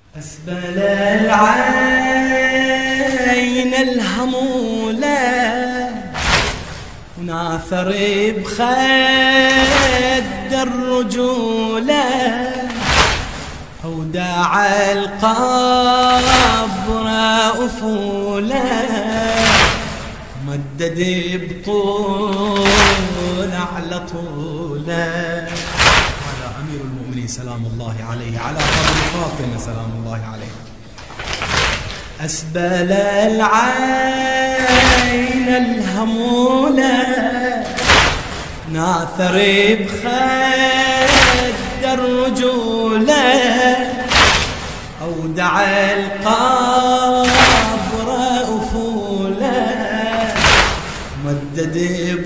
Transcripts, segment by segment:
أسبل العين الهمولة وناثر بخد الرجولة وداع القبر أفولة مدد بطول على طوله على أمير المؤمنين سلام الله عليه، على قبر فاطمة سلام الله عليه. أسبل العين الهمولة ناثر بخد الرجولة أودع القبر أفولة مدد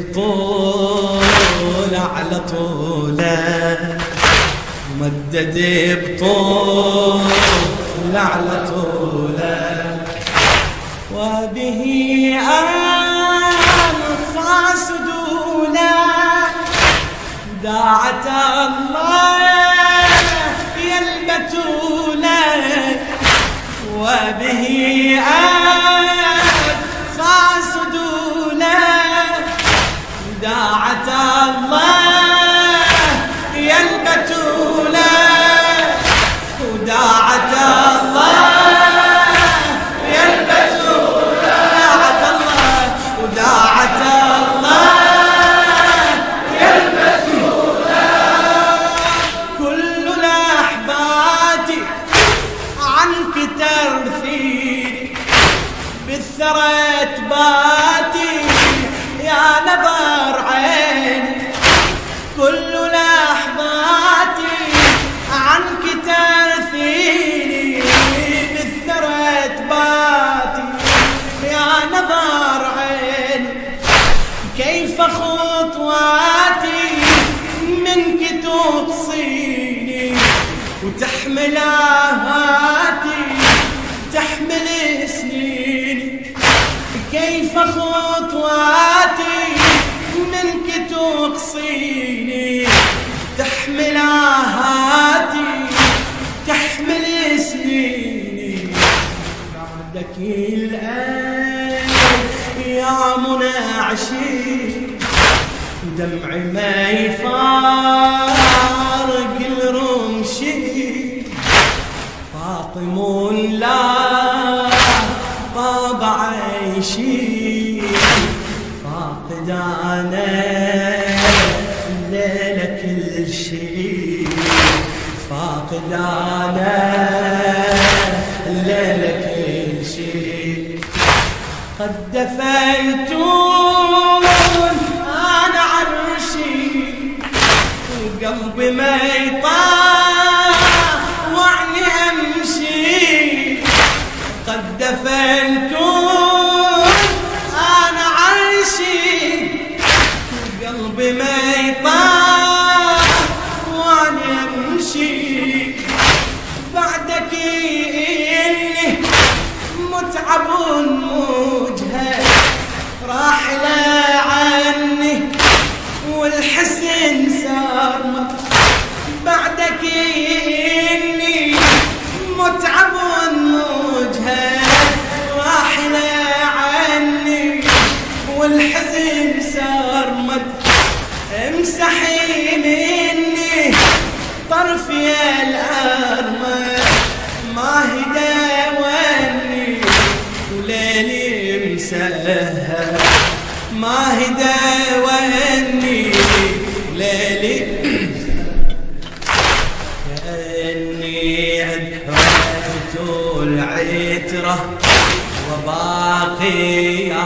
بطول على طوله مدد بطول على طوله وبه أنفاس دولا داعت الله يا البتولة وبه أنفاس دولا داعت الله يا البتولة وداعت الله يا البتولة داعت الله وداعت الله يا البتولة كل لحظاتي عنك ترثيني بالثرى باتي يا نظر عيني كل لحظاتي عنك ترثيني بالثرى باتي يا نظر عيني كيف خطواتي منك تقصيني وتحمل آهاتي تحمل سنيني كيف خطواتي منك تقصيني تحمل آهاتي تحمل سنيني بعدك الآن يا مناعشي دمعي ما يفارق الرمشي فاطم لا طاب عيشي فاقد أنا الليلة كل شيء فاقد أنا الليلة كل شيء قد دفنتون أنا عرشي وقلبي ما يطاوعني أمشي قد دفنتون أنا عرشي وقلبي ما يطاوعني أمشي بعدك إني متعب مجهد راحلة عني والحزن سارمة بعدك إني متعب مجهد راحلة عني والحزن سارمة امسحي مني طرفي الأرمل ما هدى وني وليلي مسهر ما هدى وني وليلي كأني أدركت العترة وباقي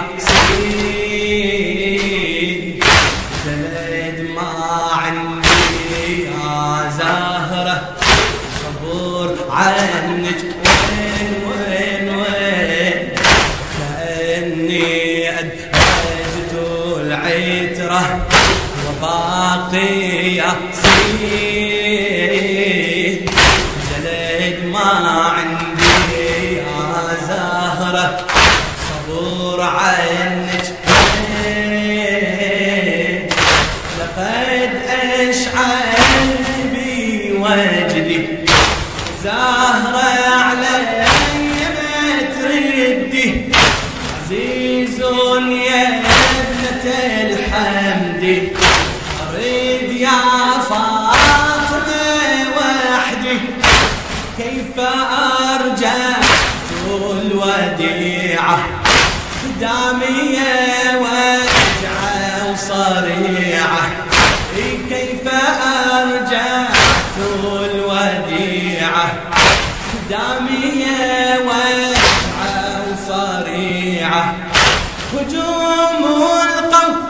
يحسين زلد ما عندي يا زهرة صبور عنك وين كأني أدركت العترة وباقي يحسين زلد ما عندي يا زهرة صبور عنك لقد أشعلت بوجدي زهرة كيف أرجع الوديعة دامية وجعة وصريعة كيف أرجع الوديعة دامية وجعة وصريعة هجوم القوم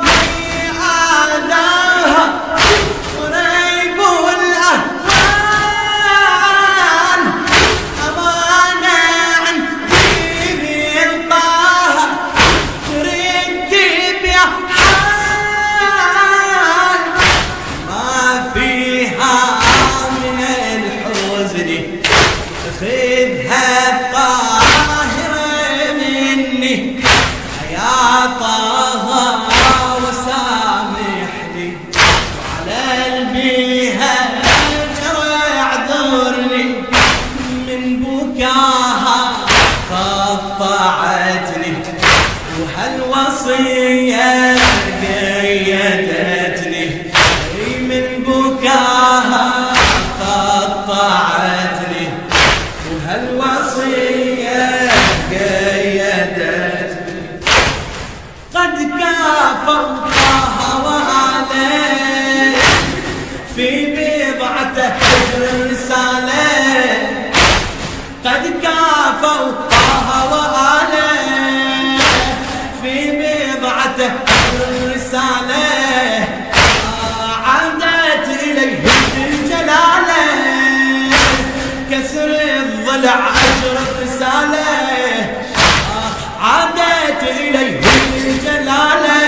أعداها وريب الأهوال أمانة عن دين الطاهر تريد تبيع حال ما فيها من الحزن خذها الطاهرة مني يا طه وسامحني وعلى البيها جرى اعذرني من بكاها قطعتني وهالوصية قيدتني من بكاها قطعتني وهالوصية قيدتني قد كافرتها وعليه في بضعته الرسالة قد كافرتها وعليه في بضعته الرسالة عادت إليه الجلالة كسر الضلع أجر الرسالة عادت إليه الجلالة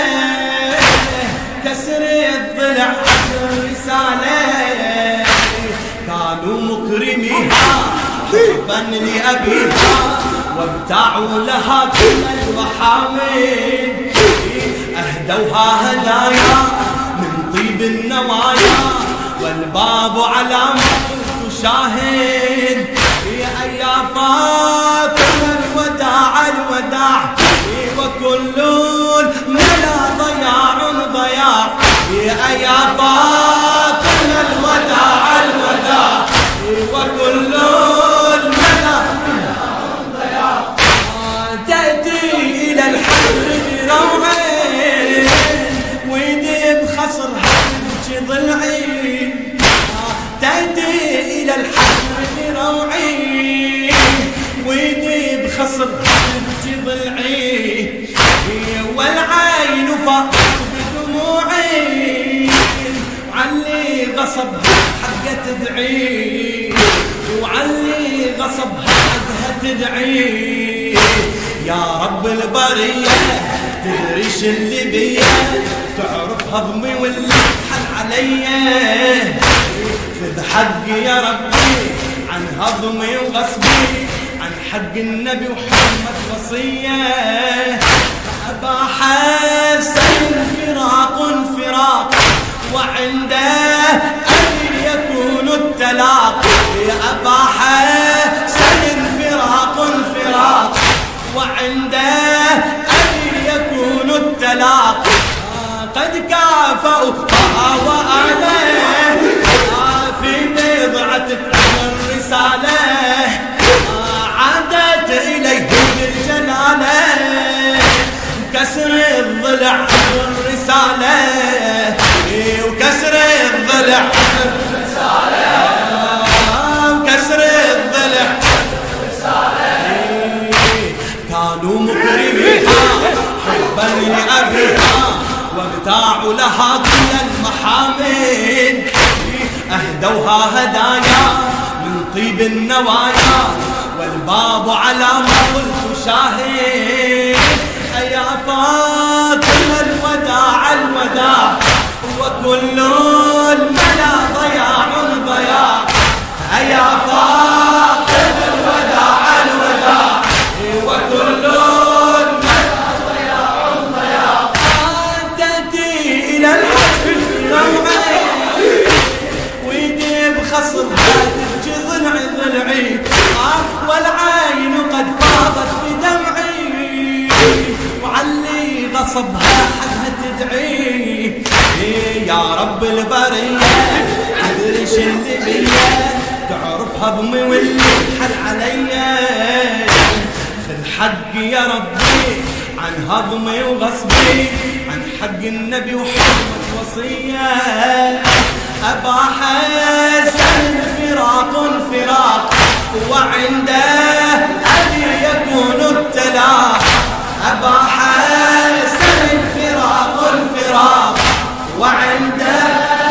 كسر الضلع الرسالة كانوا مكرميها حبا لأبيها وابتاعوا لها كل المحامد أهدوها هدايا من طيب النوايا والباب على ما شاهد يا فاطمة الوداع الوداع وكل الملا ضياع يا فاطمة الوداع الوداع وكل الملا ضياع تأتي إلى الحر بروعين ويدي بخصرها ضلعي تأتي إلى الحر بروعي ويدي بخصر ضلعي والعين فاقت بدموعي وعلي غصبها حقها تدعي وعلي غصبها حقها تدعي يا رب البرية تدري شو اللي بيا تعرف هضمي واللي حل عليا خذ حقي يا ربي عن هضمي وغصبي عن حق النبي وحرمة وصية أبا حسن فراق وعنده أن يكون التلاق يا أبا حسن فراق وعنده أن يكون التلاق قد كافأوا وأنا في بضعة الرسالة عادت إليه الجلالة كسر الضلع الرسالة وكسر الضلع الرسالة وكسر الضلع الرسالة كانوا مكرميها حبا لأبيها وابتاعوا لها كل المحامد أهدوها هدايا من طيب النوايا والباب على ما قلت شاهد يا فاطمة الوداع الوداع وكل الملا ضياع يا فاطمة الوداع الوداع وكل الملا ضياع تأتي إلى الحسن روعي ويدي بخصرها تبكي ضلعي والعين قد فاضت بدمعي وعلي غصبها حقها تدعي يا رب البرية تدري شو اللي بيا تعرف هضمي واللي حل عليا، خذ حقي يا ربي عن هضمي وغصبي، عن حق النبي وحرمة وصية. أبا حسن الفراق وعنده أبي يكون التلاق. أبا حسن الفراق وعنده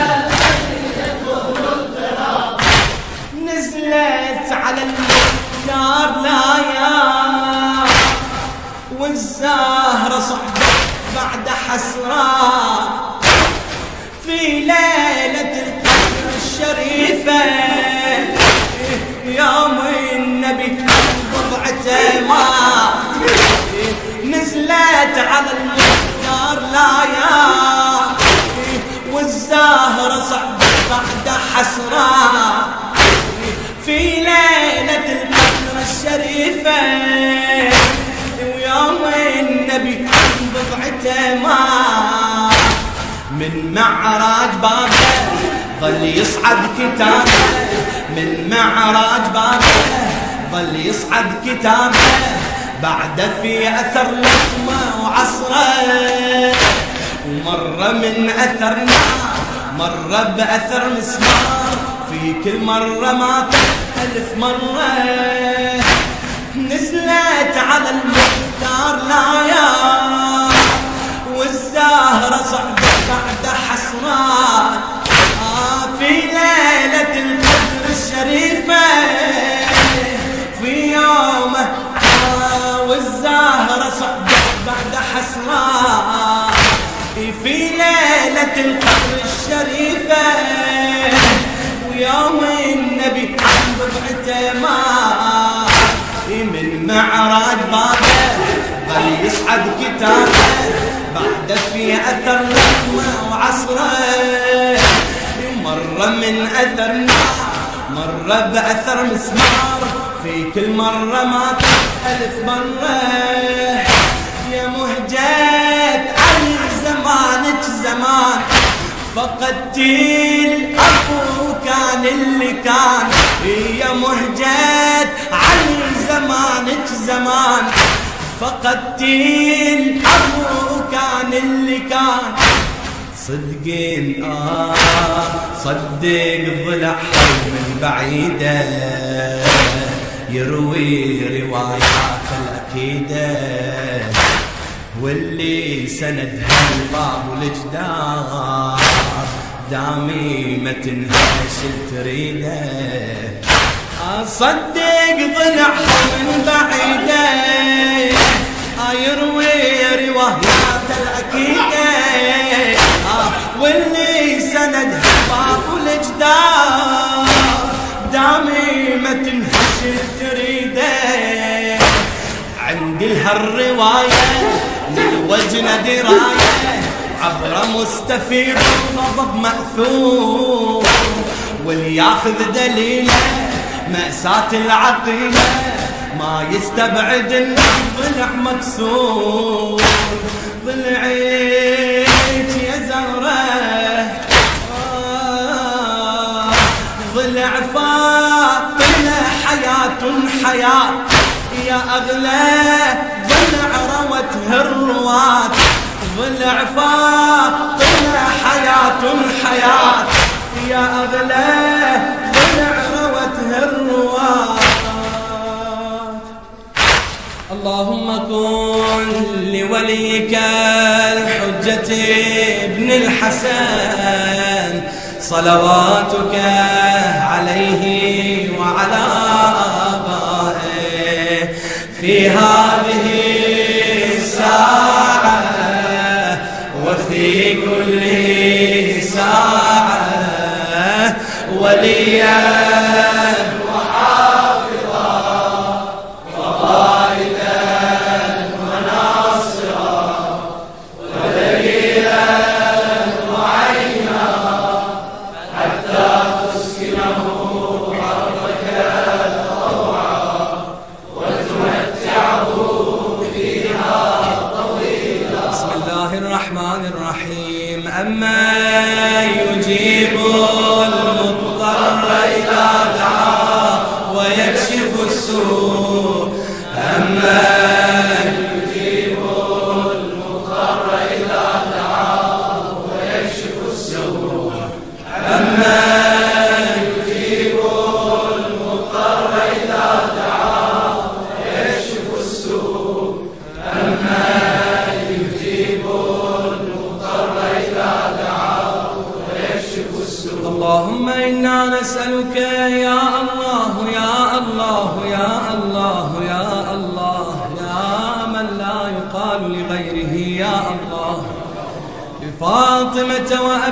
نزلت على المختار لايا، والزهرة صحبة بعد حسرة، في ليلة القدر الشريفة يوم النبي بضعته ما نزلت على المختار لايا، والزهرة صحبة بعد حسرة، في ليلة القدر الشريفة ويوم النبي بضعته ما من معراج بابه ظل يصعد كتابه، من معراج بابه ظل يصعد كتابه، بعد في أثر لقمة وعصره، ومرة من أثر نار مرة بأثر مسمار، في كل مرة مات 1000 مرة. نزلت على المختار لايا، والزهرة صعدت بعد حسرات، في ليلة القدر الشريفة في يومه، والزهرة صعدت بعد حسرات، في ليلة القدر الشريفة ويوم النبي بضعته ما من معراج بابه ظل يصعد كتابه، بعد في أثر لقمة وعصره، مرة من أثر نار مرة بأثر مسمار، في كل مرة مات 1000 مرة. يا مهجة علي زمانك زمان، فقدتي الأخو كان اللي كان. يا مهجة علي زمانك زمان، فقدتي الأخو كان اللي كان. صدقين صدق ضلع من بعيدة، يروي روايات الأكيدة، واللي سندها الباب والجدار، دامي ما تنهش تريده. صدق ضلع من بعيدة، يروي روايات الأكيدة، واللي سندها الباب والجدار، دامي ما تنهش تريده. عندي لهالرواية للوجنة دراية، عبر مستفيض وغضب مأثور، واللي ياخذ دليله مأساة العقيلة، ما يستبعد ان الضلع مكسور. ضلعيك يا زهرة ضلع فاطمة حياة، يا أغلى ضلع روته الرواة، ضلع فاطمة حياة، يا أغلى ضلع روته الرواة. اللهم كن لوليك الحجة ابن الحسن، صلواتك عليه وعلى آبائه، في هذه الساعة وفي كل ساعة، وليا وتمتعه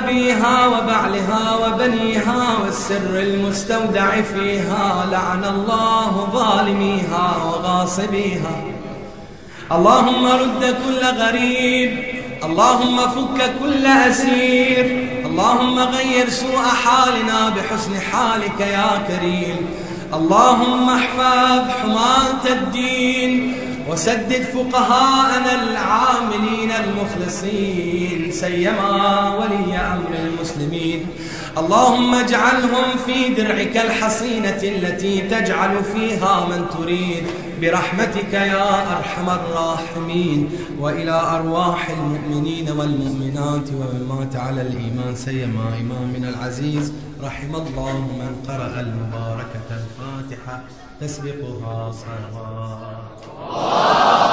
أبيها وبعلها وبنيها والسر المستودع فيها، لعن الله ظالميها وغاصبيها. اللهم رد كل غريب، اللهم فك كل أسير، اللهم غير سوء حالنا بحسن حالك يا كريم. اللهم احفظ حماة الدين وسدد فقهاءنا العاملين المخلصين، سيما ولي أمر المسلمين. اللهم اجعلهم في درعك الحصينة التي تجعل فيها من تريد برحمتك يا أرحم الراحمين. وإلى أرواح المؤمنين والمؤمنات ومن مات على الإيمان، سيما إمامنا العزيز رحم الله من قرأ المباركة الفاتحة تسبقها صلوات.